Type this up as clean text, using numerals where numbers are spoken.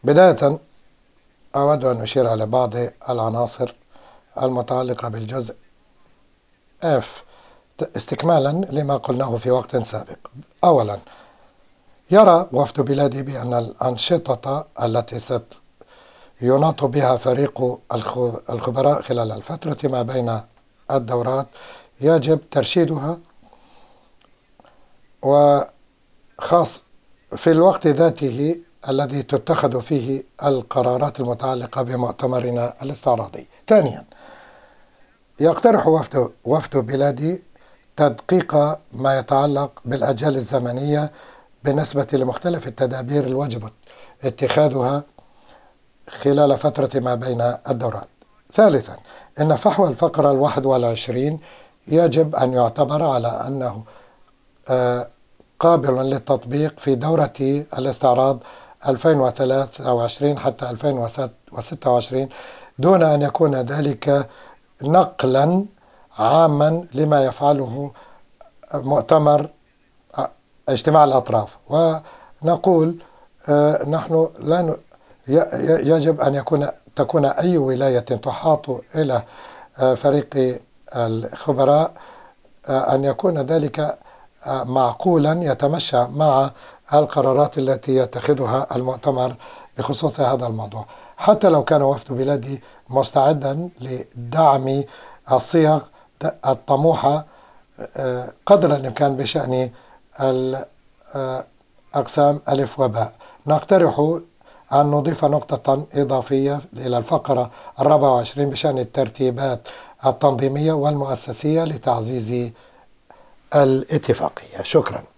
بداية أود أن أشير على بعض العناصر المتعلقة بالجزء F استكمالا لما قلناه في وقت سابق. أولا، يرى وفد بلادي بأن الأنشطة التي سيناط بها فريق الخبراء خلال الفترة ما بين الدورات يجب ترشيدها، وخاص في الوقت ذاته الذي تتخذ فيه القرارات المتعلقة بمؤتمرنا الاستعراضي. ثانيا، يقترح وفد بلادي تدقيق ما يتعلق بالأجال الزمنية بالنسبة لمختلف التدابير الواجب اتخاذها خلال فترة ما بين الدورات. ثالثا، إن فحوى الفقرة 21 يجب أن يعتبر على أنه قابل للتطبيق في دورة الاستعراض 2023 حتى 2026 دون أن يكون ذلك نقلا عاما لما يفعله مؤتمر اجتماع الأطراف. ونقول نحن لا يجب أن تكون أي ولاية تحاط إلى فريق الخبراء أن يكون ذلك معقولا يتمشى مع القرارات التي يتخذها المؤتمر بخصوص هذا الموضوع، حتى لو كان وفد بلادي مستعدا لدعم الصيغ الطموحة قدر الإمكان بشأن الأقسام ألف وباء. نقترح أن نضيف نقطة إضافية إلى الفقرة 24 بشأن الترتيبات التنظيمية والمؤسسية لتعزيز الاتفاقية. شكرا.